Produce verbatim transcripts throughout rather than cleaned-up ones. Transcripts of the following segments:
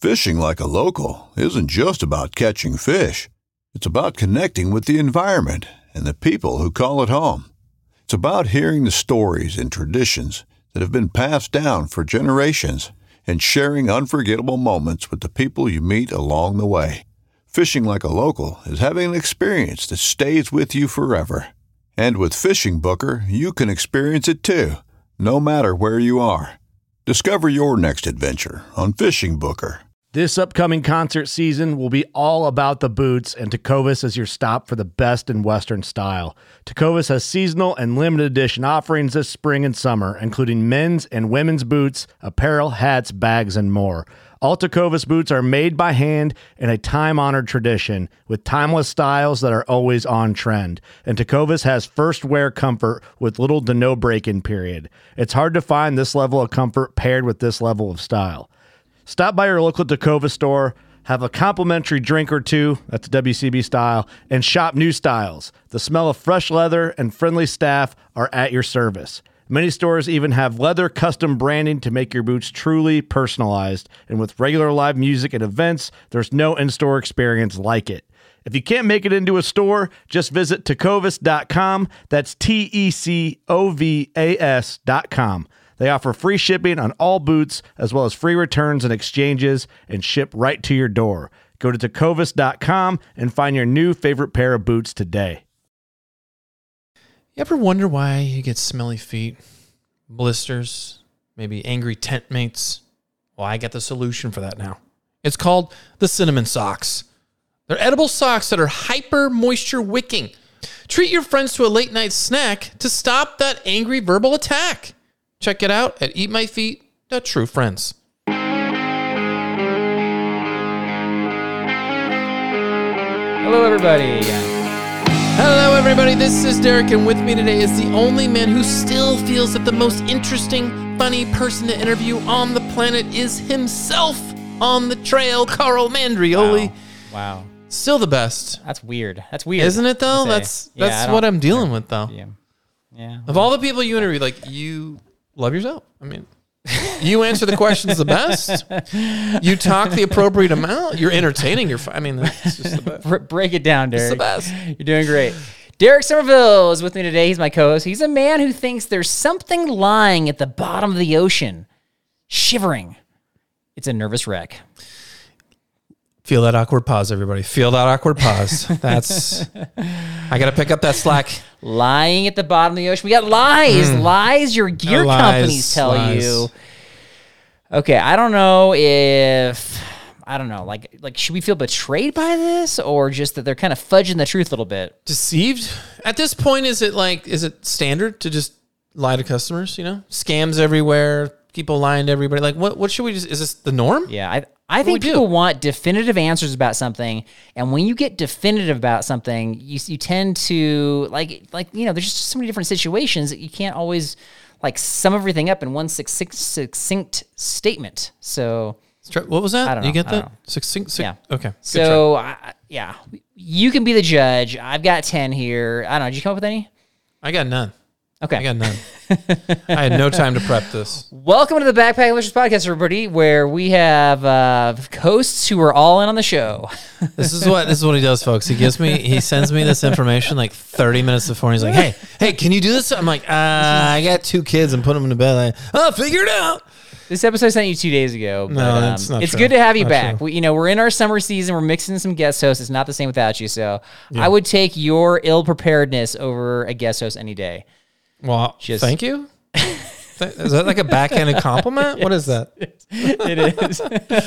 Fishing like a local isn't just about catching fish. It's about connecting with the environment and the people who call it home. It's about hearing the stories and traditions that have been passed down for generations and sharing unforgettable moments with the people you meet along the way. Fishing like a local is having an experience that stays with you forever. And with Fishing Booker, you can experience it too, no matter where you are. Discover your next adventure on Fishing Booker. This upcoming concert season will be all about the boots, and Tecovas is your stop for the best in Western style. Tecovas has seasonal and limited edition offerings this spring and summer, including men's and women's boots, apparel, hats, bags, and more. All Tecovas boots are made by hand in a time-honored tradition with timeless styles that are always on trend. And Tecovas has first wear comfort with little to no break-in period. It's hard to find this level of comfort paired with this level of style. Stop by your local Tecovas store, have a complimentary drink or two, that's W C B style, and shop new styles. The smell of fresh leather and friendly staff are at your service. Many stores even have leather custom branding to make your boots truly personalized. And with regular live music and events, there's no in-store experience like it. If you can't make it into a store, just visit tecovas dot com. That's T E C O V A S dot com. They offer free shipping on all boots, as well as free returns and exchanges, and ship right to your door. Go to tecovas dot com and find your new favorite pair of boots today. You ever wonder why you get smelly feet, blisters, maybe angry tent mates? Well, I got the solution for that now. It's called the Cinnamon Socks. They're edible socks that are hyper moisture wicking. Treat your friends to a late night snack to stop that angry verbal attack. Check it out at eat my feet dot true friends. Hello, everybody. Hello, everybody. This is Derek, and with me today is the only man who still feels that the most interesting, funny person to interview on the planet is himself on the trail, Carl Mandrioli. Wow. wow. Still the best. That's weird. That's weird. Isn't it, though? That's yeah, that's what I'm dealing with, though. Yeah. Yeah. Of all the people you interview, like, you love yourself. I mean, you answer the questions the best. You talk the appropriate amount. You're entertaining. You're, I mean, that's just the best. Break it down, Derek. It's the best. You're doing great. Derek Somerville is with me today. He's my co-host. He's a man who thinks there's something lying at the bottom of the ocean, shivering. It's a nervous wreck. Feel that awkward pause, everybody. Feel that awkward pause. That's, I got to pick up that slack. Lying at the bottom of the ocean. We got lies. Mm. Lies your gear lies, companies tell lies. you. Okay, I don't know if, I don't know, like, like should we feel betrayed by this, or just that they're kind of fudging the truth a little bit? Deceived? At this point, is it like, is it standard to just lie to customers, you know? Scams everywhere, people lying to everybody. Like, what, what should we just, is this the norm? Yeah, I I think people want definitive answers about something, and when you get definitive about something, you you tend to, like, like you know, there's just so many different situations that you can't always, like, sum everything up in one succinct, succinct statement. So, what was that? I don't know. You get I that? don't know. Succinct, succinct? Yeah. Okay. So, I, yeah, you can be the judge. I've got ten here. I don't know. Did you come up with any? I got none. Okay. I got none. I had no time to prep this. Welcome to the Backpack Delicious Podcast, everybody, where we have uh, hosts who are all in on the show. This is what this is what he does, folks. He gives me, he sends me this information like thirty minutes before. And he's like, "Hey, hey, can you do this?" I'm like, uh, "I got two kids and put them to bed. Like, oh, figure it out." This episode I sent you two days ago. But, no, um, that's not It's true. good to have you not back. True. We, you know, we're in our summer season. We're mixing some guest hosts. It's not the same without you. So Yeah. I would take your ill preparedness over a guest host any day. Well, Just, thank you. Is that like a backhanded compliment? What is that? It is.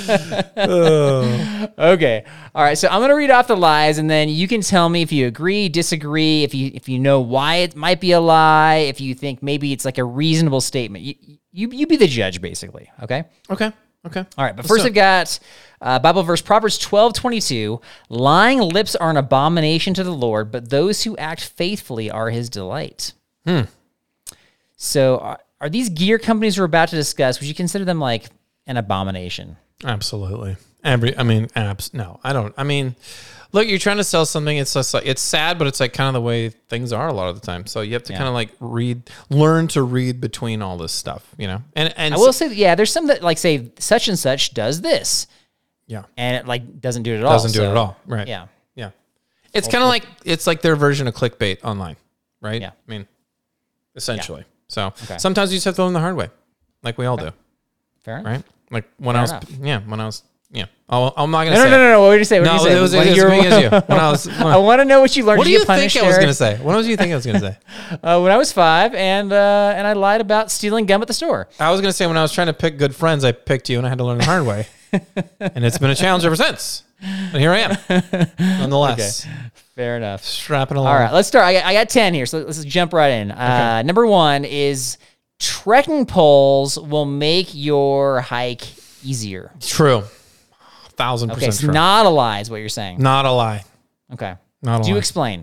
oh. Okay. All right. So I'm going to read off the lies, and then you can tell me if you agree, disagree, if you if you know why it might be a lie, if you think maybe it's like a reasonable statement. You you, you be the judge, basically. Okay? Okay. Okay. All right. But first, I've got uh, Bible verse, Proverbs twelve twenty-two. Lying lips are an abomination to the Lord, but those who act faithfully are his delight. Hmm. So are, are these gear companies we're about to discuss, would you consider them like an abomination? Absolutely. Every, I mean, apps. No, I don't. I mean, look, you're trying to sell something. It's just like, it's sad, but it's like kind of the way things are a lot of the time. So you have to Yeah. kind of like read, learn to read between all this stuff, you know? And, and I will say, yeah, there's some that like say such and such does this. Yeah. And it like doesn't do it at all. Doesn't do it so, at all. Right. Yeah. Yeah. It's kind of like, it's like their version of clickbait online, right? Yeah. I mean, essentially. So Okay. sometimes you just have to learn the hard way, like we all do, Fair enough. right? Like when Fair I was, enough. yeah, when I was, yeah. I'll, I'm not going to No, say no, no, it. no, no. What did you say? What No, did you say? it was, When it was you were- me as you. When I was, I want to know what you learned. what Did do you you get think punished, I was Eric? going to say? What was you think I was going to say? Uh, when I was five, and uh, and I lied about stealing gum at the store. I was going to say when I was trying to pick good friends, I picked you and I had to learn the hard way. And it's been a challenge ever since. And here I am. Nonetheless. Fair enough. Strapping along. All right, let's start. I got, I got ten here, so let's just jump right in. Uh, number one is trekking poles will make your hike easier. True. Thousand Okay, percent it's true. not a lie is what you're saying. Not a lie. Okay. Not a Do lie. explain.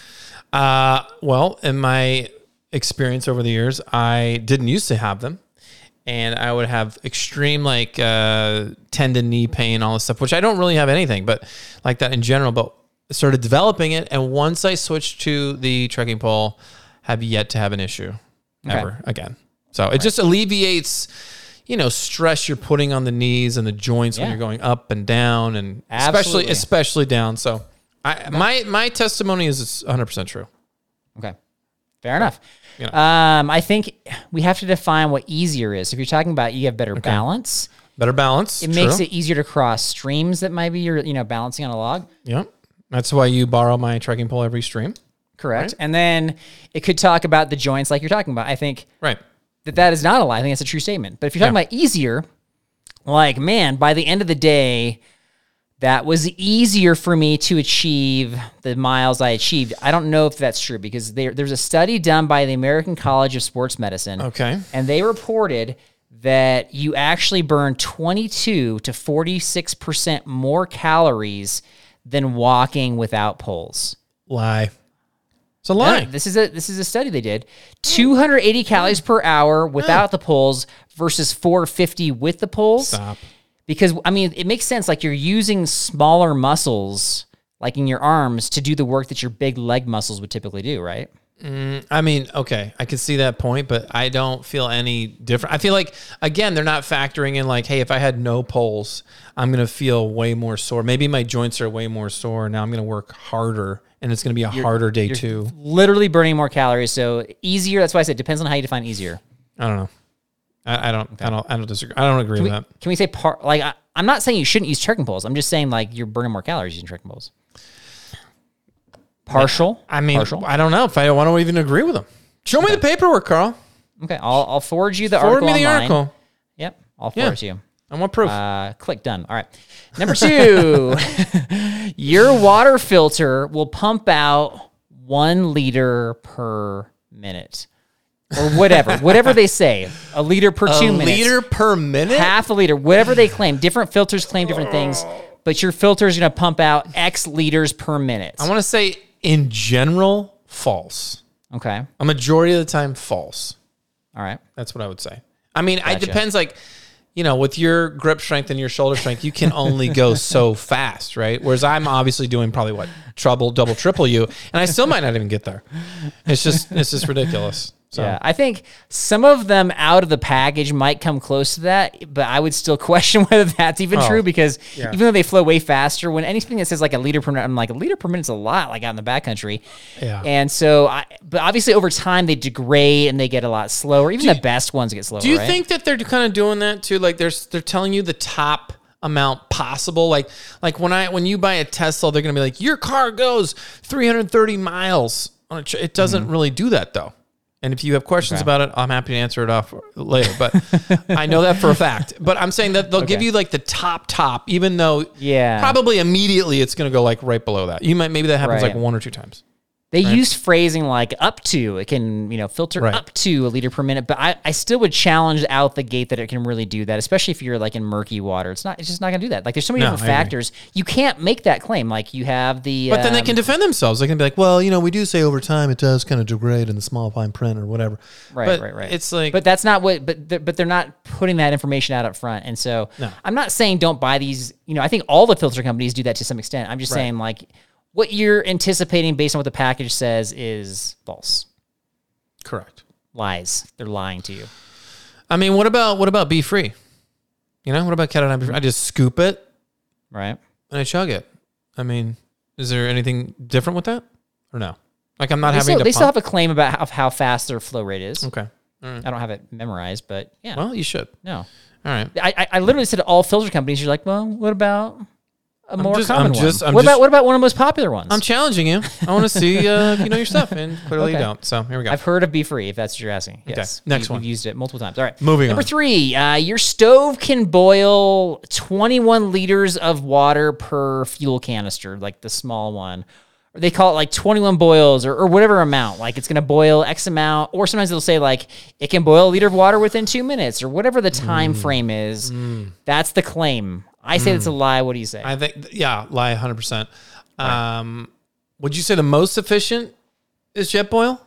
Uh, well, in my experience over the years, I didn't used to have them. And I would have extreme like uh, tendon, knee pain, all this stuff, which I don't really have anything, but like that in general. But started developing it, and once I switched to the trekking pole, have yet to have an issue Okay. ever again. So it just alleviates, you know, stress you're putting on the knees and the joints when Yeah. you're going up and down, and especially Absolutely. especially down. So I my my testimony is one hundred percent true. Okay. Fair enough. You know. Um, I think we have to define what easier is. If you're talking about you have better balance, Better balance. it makes true. it easier to cross streams that might be you're you know balancing on a log. Yep. That's why you borrow my trekking pole every stream. Correct. And then it could talk about the joints like you're talking about. I think Right. that that is not a lie. I think that's a true statement. But if you're talking Yeah. about easier, like, man, by the end of the day, that was easier for me to achieve the miles I achieved. I don't know if that's true because there, there's a study done by the American College of Sports Medicine. Okay. And they reported that you actually burn twenty-two to forty-six percent more calories than walking without poles. Lie. It's a lie. Yeah, this is a this is a study they did. two hundred eighty calories per hour without the poles versus four hundred fifty with the poles. Stop. Because I mean, it makes sense. Like you're using smaller muscles, like in your arms, to do the work that your big leg muscles would typically do, right? I mean, okay, I can see that point, but I don't feel any different. I feel like, again, they're not factoring in like, hey, if I had no poles, I'm going to feel way more sore. Maybe my joints are way more sore. Now I'm going to work harder, and it's going to be a harder day You're too. literally burning more calories. So easier. That's why I said depends on how you define easier. I don't know. I, I don't. I don't. I don't disagree. I don't agree Can we, with that. can we say part? Like I, I'm not saying you shouldn't use trekking poles. I'm just saying like you're burning more calories using trekking poles. Partial. I mean, partial. I don't know if I want to even agree with them. Show me the paperwork, Carl. Okay, I'll, I'll forward you the Forward article me the online. article. Yep, I'll Yeah. forward it to you. I want proof. Uh, click done. All right. Number two, your water filter will pump out one liter per minute, or whatever, whatever they say, a liter per two minutes, liter per minute. half a liter, whatever they claim. Different filters claim different things, but your filter is going to pump out X liters per minute. I want to say, in general, false. Okay. A majority of the time, false. All right. That's what I would say. I mean, it Gotcha. depends. Like, you know, with your grip strength and your shoulder strength, you can only go so fast, right? Whereas I'm obviously doing probably what trouble, double, triple you, and I still might not even get there. It's just, it's just ridiculous. So Yeah, I think some of them out of the package might come close to that, but I would still question whether that's even Oh, true because yeah. even though they flow way faster, when anything that says like a liter per minute, I'm like a liter per minute's a lot, like out in the backcountry. Yeah. And so, I, but obviously over time they degrade and they get a lot slower. Even the best ones get slower. do you right? think that they're kind of doing that too? Like, they're they're telling you the top amount possible. Like, like when I when you buy a Tesla, they're gonna be like, your car goes three hundred thirty miles on a. Ch-. It doesn't Mm-hmm. really do that though. And if you have questions Okay. about it, I'm happy to answer it off later. But I know that for a fact. But I'm saying that they'll give Okay. you like the top top, even though Yeah. probably immediately it's going to go like right below that. You might maybe that happens Right. like one or two times. They use phrasing like up to, it can, you know, filter Right. up to a liter per minute, but I, I still would challenge out the gate that it can really do that, especially if you're like in murky water. It's not, it's just not gonna do that. Like there's so many No, different I agree. factors. You can't make that claim. Like you have the, But then they um, can defend themselves. They can be like, well, you know, we do say over time it does kind of degrade in the small fine print or whatever. Right, But right, right. It's like, but that's not what, but they're, but they're not putting that information out up front. And so No. I'm not saying don't buy these, you know, I think all the filter companies do that to some extent. I'm just Right. saying like what you're anticipating based on what the package says is false. correct. Lies. They're lying to you. I mean, what about what about Be Free? You know, what about Cat and I? I just scoop it Right. and I chug it. I mean, is there anything different with that, or no? Like I'm not They, having still, to. they pump? still have a claim about how, of how fast their flow rate is. Okay. All right. I don't have it memorized, but yeah. Well, you should. no. All right. I, I I literally said to all filter companies, you're like, well, what about a more just- common I'm just- one? I'm what just- about what about one of the most popular ones? I'm challenging you. I want to see uh, if you know your stuff, and clearly you Okay. don't. So here we go. I've heard of Be Free, if that's what you're asking. Yes. next We- one. We've used it multiple times. All right. Moving Number on. three, uh, your stove can boil twenty-one liters of water per fuel canister, like the small one. Or they call it like twenty-one boils or, or whatever amount. Like it's going to boil X amount. Or sometimes they'll say like it can boil a liter of water within two minutes or whatever the time Mm. frame is. That's the claim. I say it's a lie. What do you say? I think, yeah, lie one hundred percent. Um, would you say the most efficient is JetBoil?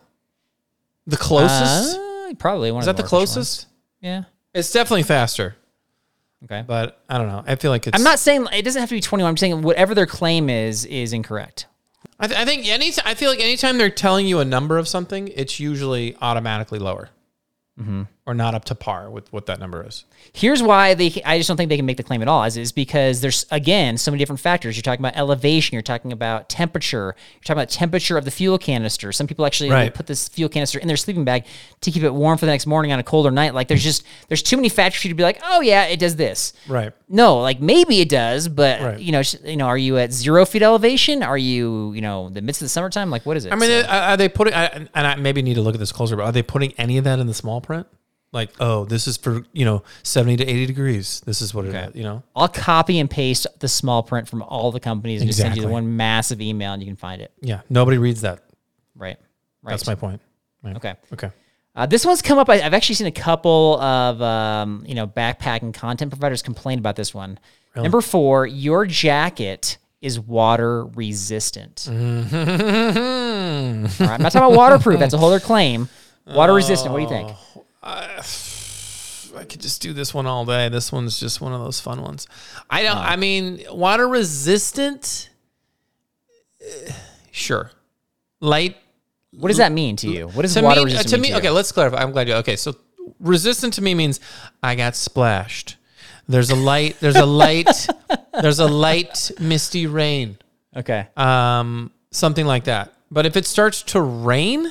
The closest? Uh, probably one is of that the the more efficient closest? ones. Yeah. It's definitely faster, Okay. but I don't know. I feel like it's. I'm not saying it doesn't have to be twenty-one. I'm saying whatever their claim is is incorrect. I, th- I think any. I feel like anytime they're telling you a number of something, it's usually automatically lower, Mm-hmm. or not up to par with what that number is. Here's why they. I just don't think they can make the claim at all. Is is because there's again so many different factors. You're talking about elevation. You're talking about temperature. You're talking about temperature of the fuel canister. Some people actually Right. put this fuel canister in their sleeping bag to keep it warm for the next morning on a colder night. Like there's just there's too many factors for you to be like, oh yeah, it does this. Right. No, like maybe it does, but Right. you know, sh- you know, are you at zero feet elevation? Are you, you know, the midst of the summertime? Like what is it? I mean, So- are are they putting? I, and I maybe need to look at this closer, but are they putting any of that in the small print? Like, oh, this is for you know seventy to eighty degrees. This is what it is. You know. I'll copy and paste the small print from all the companies and just send you the Exactly. one massive email and you can find it. Yeah. Nobody reads that. Right. Right. That's my point. Right. Okay. Okay. Uh, this one's come up. I, I've actually seen a couple of um, you know backpacking content providers complain about this one. Number four, your jacket is water resistant. Mm-hmm. All right, I'm not talking about waterproof. That's a whole other claim. Water resistant. What do you think? I, I could just do this one all day. This one's just one of those fun ones. I don't. I mean, water resistant. eh, Sure. Light. What does that mean to you? What does To water me, resistant to mean me, to you? okay. Let's clarify. I'm glad you. Okay, so resistant to me means I got splashed. There's a light. There's a light. there's a light misty rain. Okay. Um, something like that. But if it starts to rain,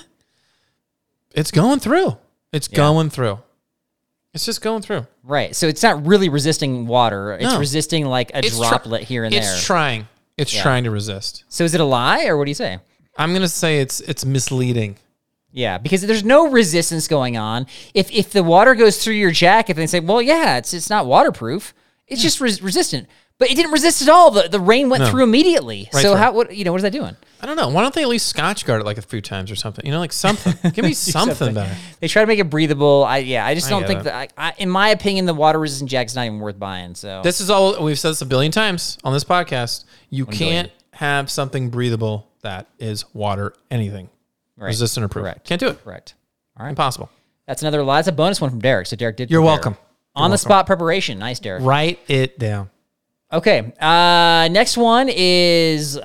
it's going through. It's going through. It's just going through. Right. So it's not really resisting water. It's No. resisting like a It's try- droplet here and it's there. trying. It's Yeah. trying to resist. So is it a lie or what do you say? I'm gonna say it's it's misleading. Yeah, because there's no resistance going on. If if the water goes through your jacket, then they say, well, yeah, it's it's not waterproof. It's just res- resistant. But it didn't resist at all. The the rain went No. through immediately. Right so through. how what you know what is that doing? I don't know. Why don't they at least Scotch guard it like a few times or something? You know, like something. Give me something better. They try to make it breathable. I yeah, I just I don't get think it. that. I, I, in my opinion, the water resistant jacket's not even worth buying. So This is all we've said this a billion times on this podcast. You billion. can't have something breathable that is water anything right. resistant or proof. Correct. Can't do it. Correct. All right. Impossible. That's another lie. That's a bonus one from Derek. So Derek did. You're prepare. welcome. You're On the welcome. spot preparation. Nice, Derek. Write it down. Okay. Uh, next one is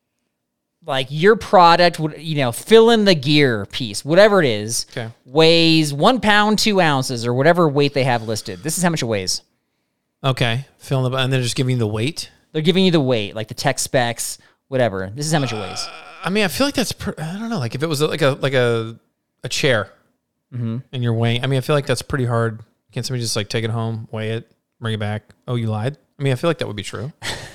like your product would, you know, fill in the gear piece, whatever it is, Okay. weighs one pound, two ounces, or whatever weight they have listed. This is how much it weighs. Okay. Fill in the and they're just giving you the weight. They're giving you the weight, like the tech specs, whatever. This is how much it weighs. I mean, I feel like that's. Pr- I don't know. Like if it was like a like a a chair, Mm-hmm. and you're weighing. I mean, I feel like that's pretty hard. Can't somebody just like take it home, weigh it, bring it back? Oh, you lied. I mean, I feel like that would be true.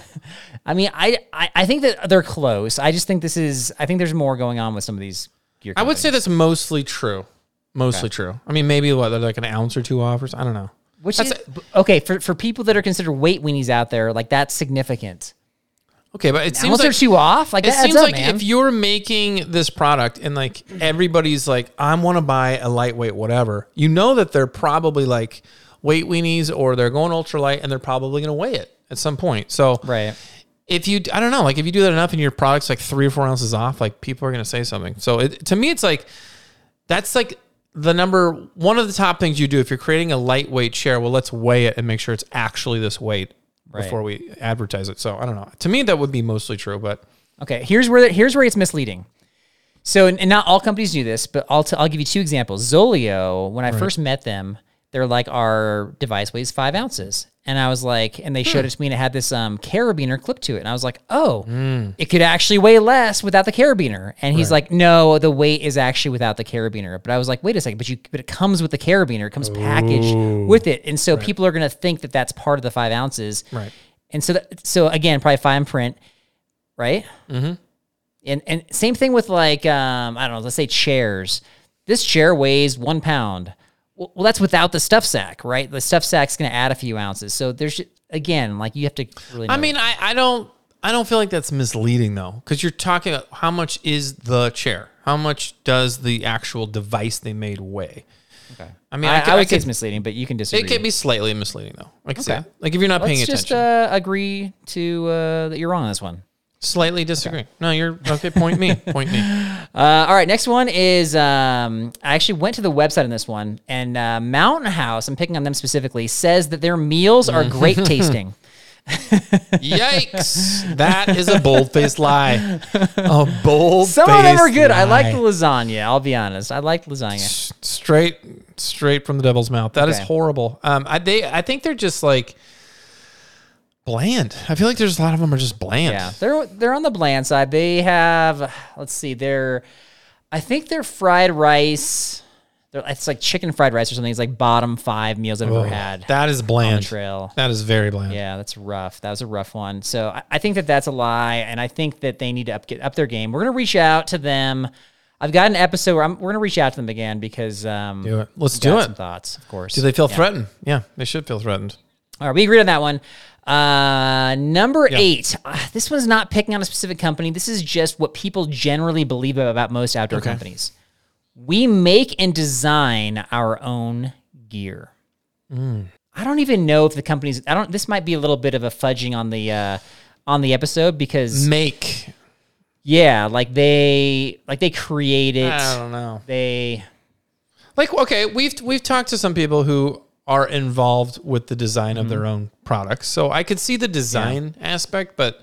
I mean, I, I I think that they're close. I just think this is. I think there's more going on with some of these gear. I would say companies. that's mostly true. Mostly true. I mean, maybe what they're like an ounce or two off, or I don't know. Which That's is okay for for people that are considered weight weenies out there. Like that's significant. Okay, but it seems Ounce or like two off. Like it that adds seems up, like man. if you're making this product and like everybody's like, I want to buy a lightweight whatever, you know that they're probably like weight weenies or they're going ultralight and they're probably going to weigh it at some point. So right. if you, I don't know, like if you do that enough and your product's like three or four ounces off, like people are going to say something. So it, to me, it's like, that's like the number, one of the top things you do if you're creating a lightweight chair. Well, let's weigh it and make sure it's actually this weight Right. before we advertise it. So I don't know. To me, that would be mostly true, but Okay, here's where here's where it's misleading. So, and, and not all companies do this, but I'll t- I'll give you two examples. Zoleo, when I first met them, they're like, our device weighs five ounces, And I was like, and they showed Hmm. it to me, and it had this um, carabiner clip to it. And I was like, oh, it could actually weigh less without the carabiner. And he's like, no, the weight is actually without the carabiner. But I was like, wait a second, but you, but it comes with the carabiner. It comes packaged with it. And so people are going to think that that's part of the five ounces. Right. And so, that, so again, probably fine print, right? Mm-hmm. And and same thing with like, um, I don't know, let's say chairs. This chair weighs one pound. Well, well, that's without the stuff sack, right? The stuff sack's going to add a few ounces. So there's, again, like you have to really know. I mean, I, I don't I don't feel like that's misleading though, because you're talking about how much is the chair, how much does the actual device they made weigh. Okay. I mean, I, I, I, could- would I say could- it's misleading, but you can disagree. It can be slightly misleading though. Like I Okay. said, like if you're not paying Let's attention, just uh, agree to uh, that you're wrong on this one. slightly disagree. No, you're okay. Point me. Point me. Uh, all right, next one is um, I actually went to the website on this one, and uh, Mountain House, I'm picking on them specifically, says that their meals are great tasting. Yikes! That is a bold-faced lie. A bold. Some of them are good. I like the lasagna. I'll be honest. I like lasagna. straight, straight from the devil's mouth. That is Okay. horrible. Um, I they I think they're just like bland. I feel like there's a lot of them are just bland. Yeah, they're they're on the bland side. They have, let's see, they're, I think their fried rice. They're, it's like chicken fried rice or something. It's like bottom five meals I've Oh, ever had. that is on the bland. trail. That is very bland. Yeah, that's rough. That was a rough one. So I, I think that that's a lie, and I think that they need to up get up their game. We're gonna reach out to them. I've got an episode where I'm, we're gonna reach out to them again because um, Do it. Let's we've do got it. Some thoughts, of course. Do they feel Yeah. threatened? Yeah, they should feel threatened. All right, we agreed on that one. Uh, number eight. Uh, this one's not picking on a specific company. This is just what people generally believe about most outdoor Okay. companies. We make and design our own gear. Mm. I don't even know if the companies. I don't. This might be a little bit of a fudging on the uh, on the episode because Make. yeah, like they like they create it. I don't know. They Like, okay, we've we've talked to some people who are involved with the design of their own products, so I could see the design aspect, but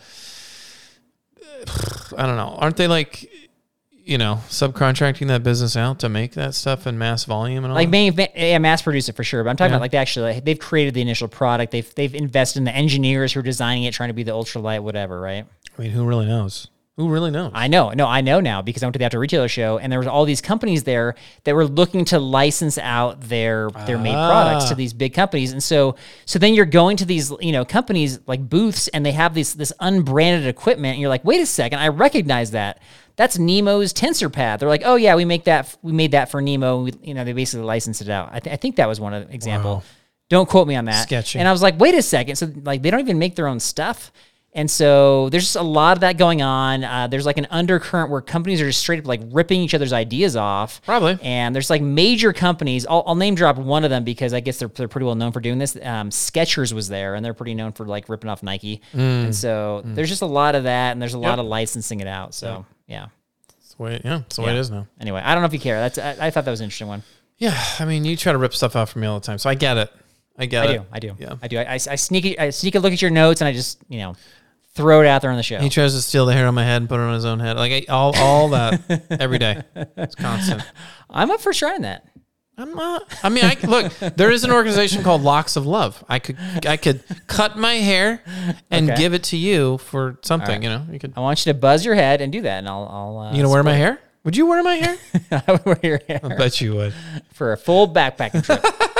uh, I don't know. Aren't they like, you know, subcontracting that business out to make that stuff in mass volume and all? like that? may, yeah, mass produce it for sure. But I'm talking Yeah. about like they actually like, they've created the initial product. They've they've invested in the engineers who are designing it, trying to be the ultralight, whatever, right? I mean, who really knows? Who really knows? I know, no, I know now because I went to the outdoor retailer show and there was all these companies there that were looking to license out their their made products to these big companies. And so so then you're going to these, you know, companies like booths and they have this this unbranded equipment and you're like, wait a second, I recognize that. That's Nemo's tensor pad. They're like, oh yeah, we make that. We made that for Nemo. We, you know, they basically licensed it out. I, th- I think that was one of the example. Wow. Don't quote me on that. Sketchy. And I was like, wait a second. So like, they don't even make their own stuff. And so there's just a lot of that going on. Uh, there's like an undercurrent where companies are just straight up like ripping each other's ideas off. Probably. And there's like major companies. I'll, I'll name drop one of them because I guess they're, they're pretty well known for doing this. Um, Skechers was there, and they're pretty known for like ripping off Nike. And so there's just a lot of that, and there's a lot Yep. of licensing it out. So yeah. That's the way, yeah, that's the way Yeah. it is now. Anyway, I don't know if you care. That's I, I thought that was an interesting one. Yeah, I mean, you try to rip stuff out from me all the time, so I get it. I get I it. do. I do. Yeah. I do. I, I, I sneak I sneak a look at your notes, and I just you know throw it out there on the show. He tries to steal the hair on my head and put it on his own head. Like I, all, all that every day. It's constant. I'm up for trying that. I'm not. I mean, I look. There is an organization called Locks of Love. I could, I could cut my hair and Okay. give it to you for something. All right. You know, you could. I want you to buzz your head and do that, and I'll. I'll uh, You gonna wear my hair? Would you wear my hair? I would wear your hair I bet you would. for a full backpacking trip.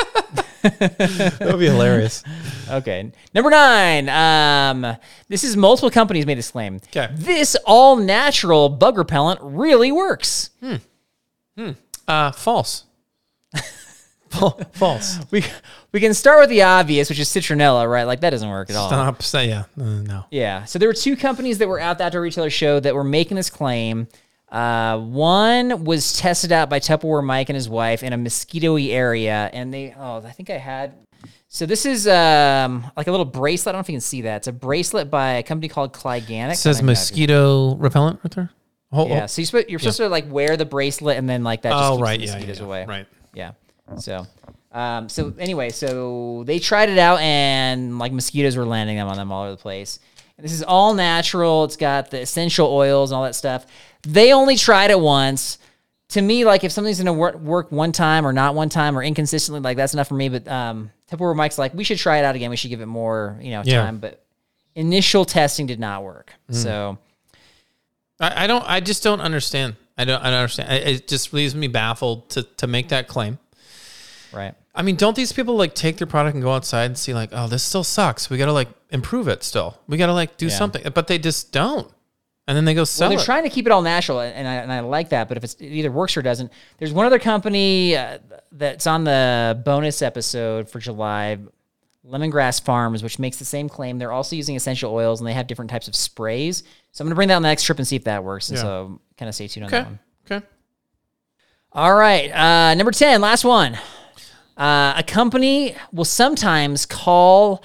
That would be hilarious. Okay. Number nine. Um, this is multiple companies made this claim. 'Kay. This all natural bug repellent really works. Uh, false. Fal- false. We we can start with the obvious, which is citronella, right? Like that doesn't work at all. Stop. Say yeah. Uh, no. Yeah. So there were two companies that were at the Outdoor Retailer show that were making this claim. Uh, one was tested out by Tupperware Mike and his wife in a mosquito-y area, and they oh, I think I had. So this is um like a little bracelet. I don't know if you can see that. It's a bracelet by a company called Clyganic. It says I don't know if you- mosquito repellent right there. Oh, Yeah. oh. So you're supposed, you're supposed to like wear the bracelet, and then like that just Oh, keeps right. the Yeah, yeah, mosquitoes yeah. away. Right. Yeah. So, um, so anyway, so they tried it out and like mosquitoes were landing them on them all over the place. And this is all natural. It's got the essential oils and all that stuff. They only tried it once. to me, like if something's gonna work, work one time or not one time or inconsistently, like that's enough for me. But um, Tupperware Mike's like, we should try it out again. We should give it more, you know, Yeah. time. But initial testing did not work. Mm. So I, I don't. I just don't understand. I don't. I don't understand. It, it just leaves me baffled to to make that claim. right. I mean, don't these people like take their product and go outside and see like, oh, this still sucks. We got to like improve it still. We got to like do Yeah. something. But they just don't. And then they go sell Well, they're it. trying to keep it all natural, and I, and I like that. But if it's, it either works or doesn't, there's one other company uh, that's on the bonus episode for July, Lemongrass Farms, which makes the same claim. They're also using essential oils, and they have different types of sprays. So I'm going to bring that on the next trip and see if that works. And Yeah. so kind of stay tuned on Okay. that one. Okay. All right. Uh, number ten, last one. Uh, a company will sometimes call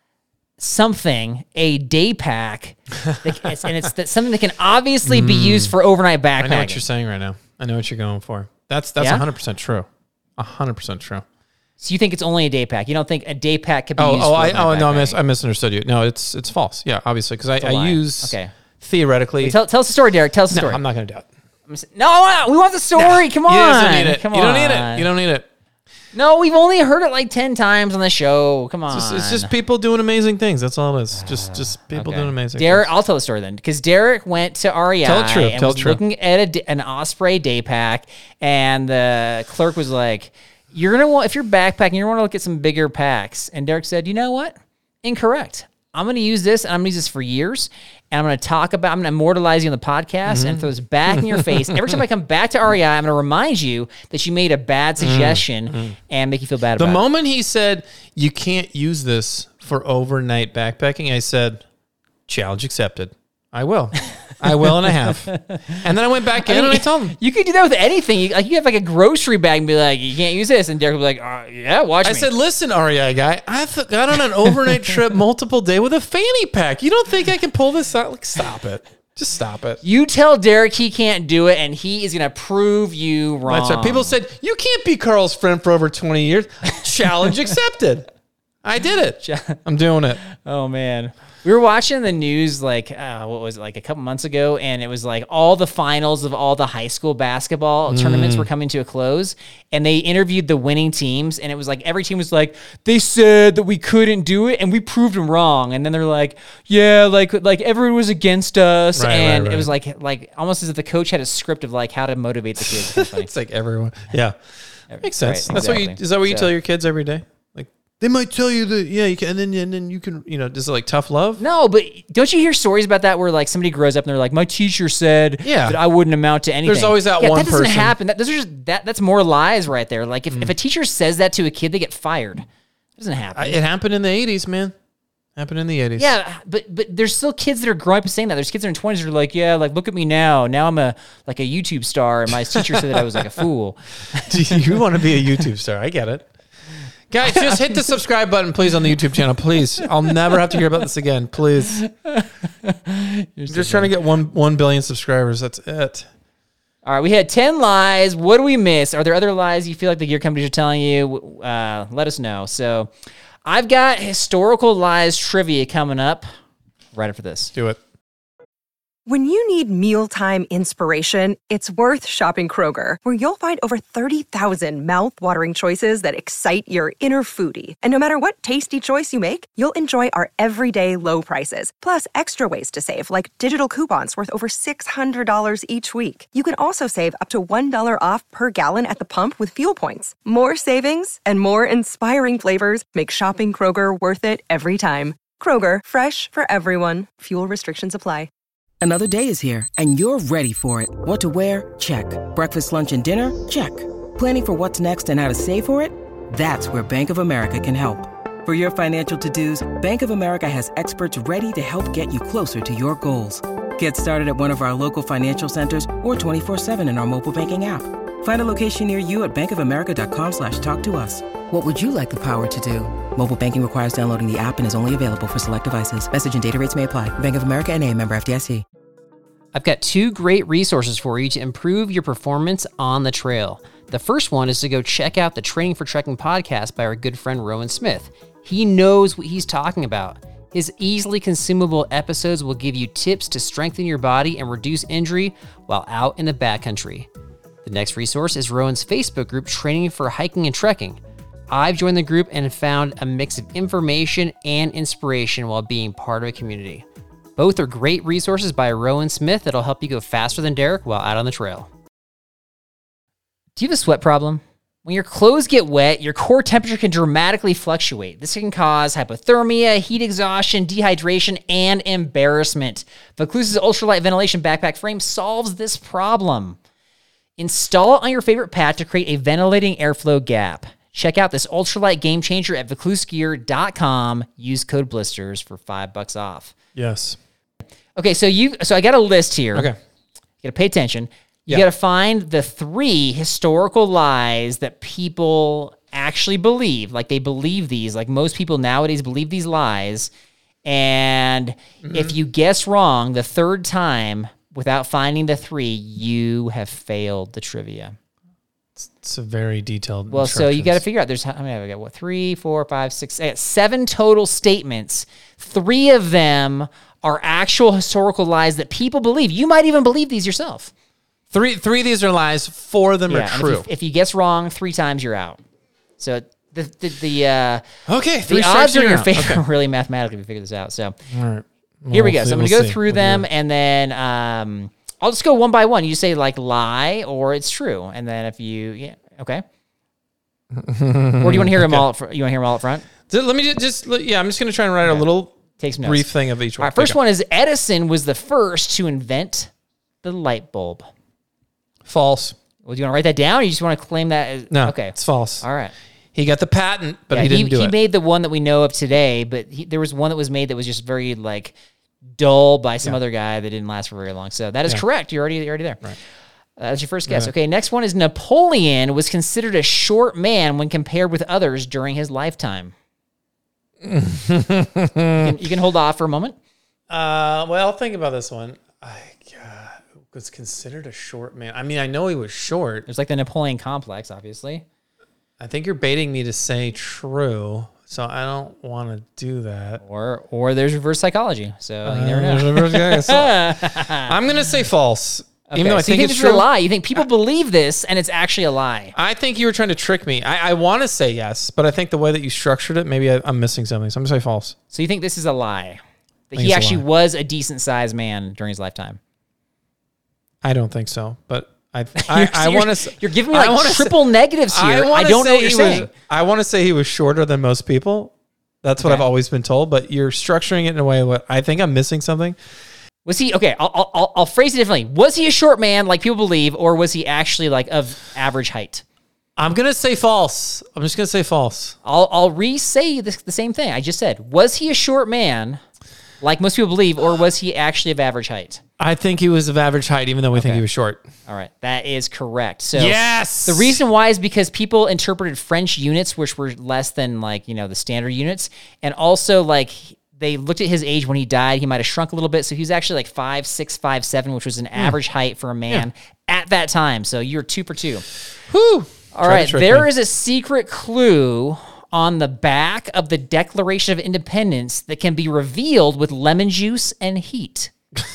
something a day pack, that, it's, and it's that something that can obviously be used for overnight backpacking. I know what you're saying right now. I know what you're going for. That's that's Yeah? one hundred percent true. one hundred percent true. So you think it's only a day pack? You don't think a day pack could be Oh, used oh, for I, overnight oh no, I, mis- backpacking? I misunderstood you. No, it's it's false. Yeah, obviously, because I, a I lie. use Okay. theoretically. Tell, tell us the story, Derek. Tell us the no, story. I'm not going to do it. I'm s- no, I want- we want the story. Come on. You guys don't need it. Come you don't need on. it. You don't need it. No, we've only heard it like ten times on the show. Come on. It's just, it's just people doing amazing things. That's all it is. Just just people Okay. doing amazing Derek, things. I'll tell the story then, because Derek went to R E I Tell it true, and tell was it true. looking at a d an Osprey day pack, and the clerk was like, "You're gonna want if you're backpacking, you're gonna want to look at some bigger packs." And Derek said, "You know what? Incorrect. I'm gonna use this, and I'm gonna use this for years, and I'm gonna talk about. I'm gonna immortalize you on the podcast Mm-hmm. and throw this back in your face. Every time I come back to R E I, I'm gonna remind you that you made a bad suggestion and make you feel bad Mm-hmm. The about it." moment he said you can't use this for overnight backpacking, I said, challenge accepted. I will. I will, and I have. And then I went back in and I told him. You could do that with anything. You, like you have like a grocery bag and be like, you can't use this, and Derek would be like, uh, yeah, watch I me. said, listen, R E I guy, I've got on an overnight trip multiple day with a fanny pack. You don't think I can pull this out? Like, stop it. Just stop it. You tell Derek he can't do it, and he is gonna prove you wrong. That's right. People said, you can't be Carl's friend for over twenty years. Challenge accepted. I did it. I'm doing it. Oh man, we were watching the news like uh, what was it, like a couple months ago, and it was like all the finals of all the high school basketball tournaments were coming to a close, and they interviewed the winning teams, and it was like every team was like, they said that we couldn't do it, and we proved them wrong, and then they're like, yeah, like like everyone was against us, Right, and right, it was right. like like almost as if the coach had a script of like how to motivate the kids. It's funny. It's like everyone. Yeah. Makes sense. Right, That's what you, exactly. is that what you So- tell your kids every day? Like, they might tell you that, yeah, you can, and then, and then you can, you know, is it like tough love? No, but don't you hear stories about that where like somebody grows up and they're like, my teacher said Yeah. that I wouldn't amount to anything. There's always that yeah, one that doesn't person. happen. That, those are just that. That's more lies right there. Like if, if a teacher says that to a kid, they get fired. It doesn't happen. I, it happened in the eighties, man. Happened in the eighties. yeah, but but there's still kids that are growing up and saying that. There's kids in their twenties that are like, yeah, like look at me now. Now I'm a like a YouTube star, and my teacher said that I was like a fool. Do you want to be a YouTube star? I get it. Guys, just hit the subscribe button, please, on the YouTube channel. Please. I'll never have to hear about this again. Please. I'm just trying to get one one billion subscribers. That's it. All right, we had ten lies. What do we miss? Are there other lies you feel like the gear companies are telling you? Uh, let us know. So I've got historical lies trivia coming up right after this. Do it. When you need mealtime inspiration, it's worth shopping Kroger, where you'll find over thirty thousand mouth-watering choices that excite your inner foodie. And no matter what tasty choice you make, you'll enjoy our everyday low prices, plus extra ways to save, like digital coupons worth over six hundred dollars each week. You can also save up to one dollar off per gallon at the pump with fuel points. More savings and more inspiring flavors make shopping Kroger worth it every time. Kroger, fresh for everyone. Fuel restrictions apply. Another day is here, and you're ready for it. What to wear? Check. Breakfast, lunch, and dinner? Check. Planning for what's next and how to save for it? That's where Bank of America can help. For your financial to-dos, Bank of America has experts ready to help get you closer to your goals. Get started at one of our local financial centers or twenty-four seven in our mobile banking app. Find a location near you at bankofamerica.com slash talk to us. What would you like the power to do? Mobile banking requires downloading the app and is only available for select devices. Message and data rates may apply. Bank of America N A, member F D I C. I've got two great resources for you to improve your performance on the trail. The first one is to go check out the Training for Trekking podcast by our good friend Rowan Smith. He knows what he's talking about. His easily consumable episodes will give you tips to strengthen your body and reduce injury while out in the backcountry. The next resource is Rowan's Facebook group, Training for Hiking and Trekking. I've joined the group and found a mix of information and inspiration while being part of a community. Both are great resources by Rowan Smith that'll help you go faster than Derek while out on the trail. Do you have a sweat problem? When your clothes get wet, your core temperature can dramatically fluctuate. This can cause hypothermia, heat exhaustion, dehydration, and embarrassment. Vaucluse's ultralight ventilation backpack frame solves this problem. Install it on your favorite pad to create a ventilating airflow gap. Check out this ultralight game changer at vaucluse gear dot com. Use code blisters for five bucks off. Yes. Okay, so you so I got a list here. Okay. You got to pay attention. You Yeah. got to find the three historical lies that people actually believe. Like they believe these. Like most people nowadays believe these lies. And Mm-hmm. if you guess wrong the third time without finding the three, you have failed the trivia. It's a very detailed. Well, so you got to instructions. figure out. There's how many have I got? What three, four, five, six, eight, seven total statements. Three of them are actual historical lies that people believe. You might even believe these yourself. Three, three of these are lies. Four of them Yeah, are and if true. you, if you guess wrong three times, you're out. So the the the, uh, okay, three the strikes odds are in and your you're favor, out. Okay. really mathematically, if you figure this out. So All right. here we We'll go. see, So I'm we'll going to go see. through We'll them, do it. and then um, I'll just go one by one. You say like lie or it's true, and then if you yeah okay. Or do you want to hear them all? Up fr- you want to hear them all up front? So let me ju- just, yeah, I'm just going to try and write a little Take some notes. brief thing of each All one. right, first Okay. one is Edison was the first to invent the light bulb. False. Well, do you want to write that down, or you just want to claim that? As, No, Okay. it's false. All right. He got the patent, but Yeah, he didn't do he it. made the one that we know of today, but he, there was one that was made that was just very like dull by some other guy that didn't last for very long. So that is Yeah. correct. You're already you're already there. Right. Uh, that's your first guess. Okay, next one is Napoleon was considered a short man when compared with others during his lifetime. you, can, you can hold off for a moment. Uh, well, think about this one. I God, was considered a short man. I mean, I know he was short. There's like the Napoleon complex, obviously. I think you're baiting me to say true, so I don't want to do that. Or or there's reverse psychology. So you never Uh, know. reverse guy, so- I'm gonna say false, Okay, even though I so you think think it's this is true. a lie. You think people believe this and it's actually a lie. I think you were trying to trick me. I, I want to say yes, but I think the way that you structured it, maybe I, I'm missing something. So I'm gonna say false. So you think this is a lie? That think he it's a actually lie. was a decent sized man during his lifetime. I don't think so, but I I, I You're- want to. You're giving me like triple negatives here. I, wanna don't know say what you're he saying. Was, I want to say he was shorter than most people. That's what Okay. I've always been told, but you're structuring it in a way what I think I'm missing something. Was he okay? I'll, I'll I'll phrase it differently. Was he a short man like people believe, or was he actually like of average height? I'm gonna say false. I'm just gonna say false. I'll I'll re-say this, the same thing I just said. Was he a short man like most people believe, or was he actually of average height? I think he was of average height, even though we think Okay. he was short. All right, that is correct. So Yes! the reason why is because people interpreted French units, which were less than like you know the standard units, and also like they looked at his age when he died. He might have shrunk a little bit, so he was actually like five six, five seven, which was an average height for a man at that time. So you're two for two. Whew. All Try to right, trick there me. is a secret clue on the back of the Declaration of Independence that can be revealed with lemon juice and heat.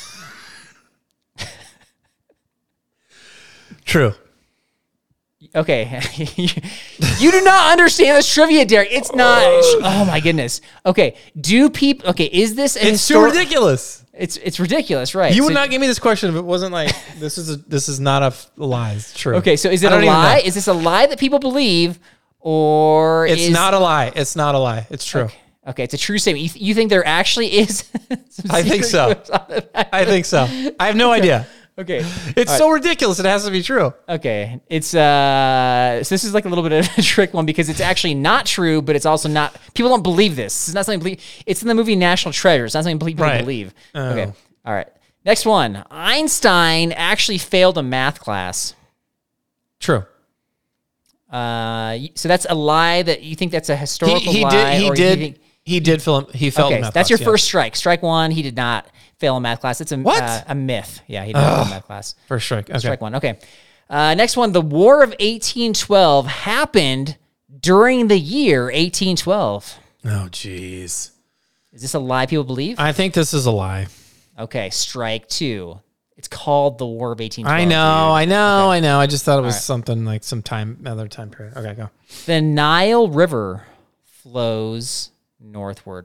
True. Okay. You do not understand this trivia, Derek. It's not. Oh my goodness. Okay. Do people? Okay. Is this? A It's too histor- ridiculous. It's it's ridiculous, right? You would So- not give me this question if it wasn't like this is a, this is not a f- lie. It's true. Okay. So is I it a don't even lie? know. Is this a lie that people believe, or It's is, not a lie. It's not a lie. It's true. Okay. Okay, it's a true statement. You, th- you think there actually is? some I think secret so. clues on the back? I think so. I have no idea. Okay. It's so ridiculous. It has to be true. Okay. It's uh so this is like a little bit of a trick one because it's actually not true, but it's also not people don't believe this. It's not something believe it's in the movie National Treasure. It's not something people Right. believe. Oh. Okay. All right. Next one. Einstein actually failed a math class. True. Uh y- so that's a lie that you think that's a He, historical he lie did. He or you did. think- He did film. He felt. Okay, math that's class, your yeah. first strike. Strike one, he did not fail a math class. It's a What? uh, a myth. Yeah, he didn't fail a math class. first strike. Okay. Strike one. Okay. Uh, next one. The War of eighteen twelve happened during the year eighteen twelve. Oh, jeez. Is this a lie people believe? I think this is a lie. Okay. Strike two. It's called the War of eighteen twelve. I know, dude. I know, Okay. I know. I just thought it was right. something like some time, other time period. Okay, go. The Nile River flows northward.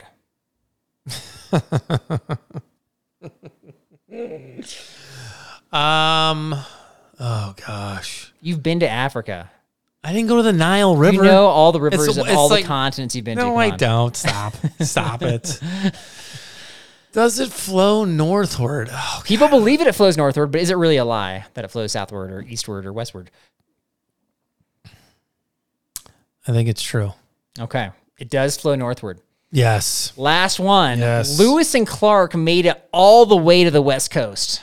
Um, oh gosh, You've been to Africa. I didn't go to the Nile River. You know all the rivers It's- of it's all like- the continents you've been to. No, Come I on. don't. Stop. Stop it. Does it flow northward? Oh, People believe it, it flows northward, but is it really a lie that it flows southward or eastward or westward? I think it's true. Okay. It does flow northward. Yes. Last one. Yes. Lewis and Clark made it all the way to the West Coast.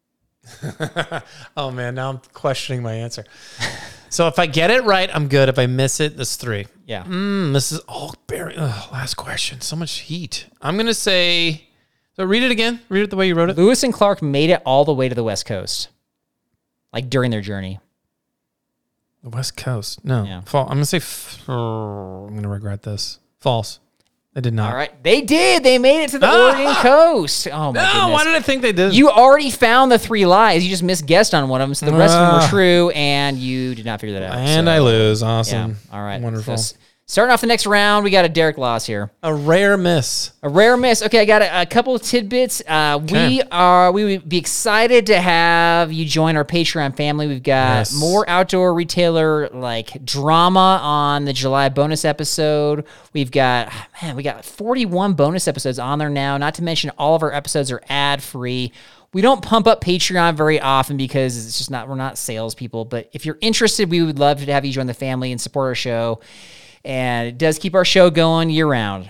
Oh man, now I'm questioning my answer. So if I get it right, I'm good. If I miss it, that's three. Yeah. Mm, this is all very. Ugh, last question. So much heat. I'm gonna say. So read it again. Read it the way you wrote it. Lewis and Clark made it all the way to the West Coast, like during their journey. The West Coast. No. Yeah. Fall. I'm gonna say. F- oh, I'm gonna regret this. False. I did not. All right. They did. They made it to the Ah! Oregon coast. Oh, my No. goodness. Why did I think they did? You already found the three lies. You just misguessed on one of them, so the rest of them Ah. were true, and you did not figure that out. and so, I lose. Yeah. Awesome. All right. Wonderful. So, s- starting off the next round, we got a Derek loss here. A rare miss. A rare miss. Okay, I got a, a couple of tidbits. Uh, Okay. We are we would be excited to have you join our Patreon family. We've got Yes. more outdoor retailer like drama on the July bonus episode. We've got man, we got forty-one bonus episodes on there now. Not to mention all of our episodes are ad free. We don't pump up Patreon very often because it's just not we're not salespeople. But if you're interested, we would love to have you join the family and support our show. And it does keep our show going year round.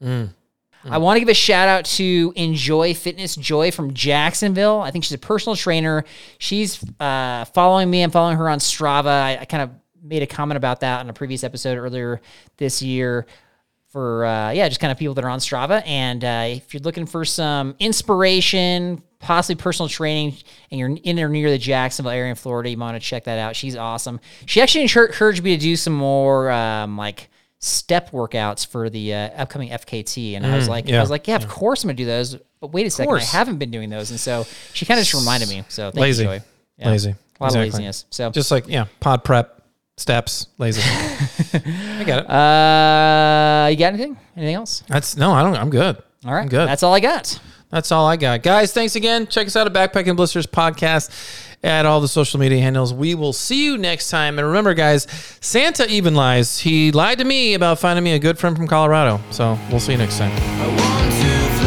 I want to give a shout out to Enjoy Fitness Joy from Jacksonville. I think she's a personal trainer. She's uh, following me. I'm following her on Strava. I, I kind of made a comment about that on a previous episode earlier this year for, uh, yeah, just kind of people that are on Strava. And uh, if you're looking for some inspiration, possibly personal training, and you're in or near the Jacksonville area in Florida, you want to check that out. She's awesome. She actually encouraged me to do some more um, like step workouts for the uh, upcoming F K T, and I was like, yeah, I was like, yeah, of course I'm gonna do those. But wait a second, I course. haven't been doing those, and so she kind of just reminded me. So thank Lazy. you, Joy. Yeah. Lazy. A lot Exactly. of laziness. So Just like yeah, pod prep, steps, lazy. I got it. uh, you got anything? Anything else? That's no, I don't. I'm good. All right, I'm good. That's all I got. That's all I got. Guys, thanks again. Check us out at Backpacking Blisters Podcast at all the social media handles. We will see you next time. And remember, guys, Santa even lies. He lied to me about finding me a good friend from Colorado. So we'll see you next time. I want to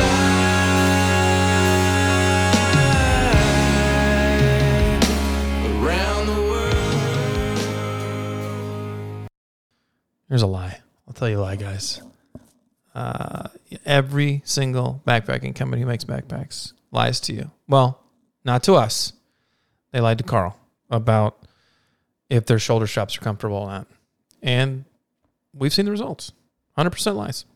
fly around the world. Here's a lie. I'll tell you a lie, guys. Uh, every single backpacking company who makes backpacks lies to you. Well, not to us. They lied to Carl about if their shoulder straps are comfortable or not. And we've seen the results. one hundred percent lies.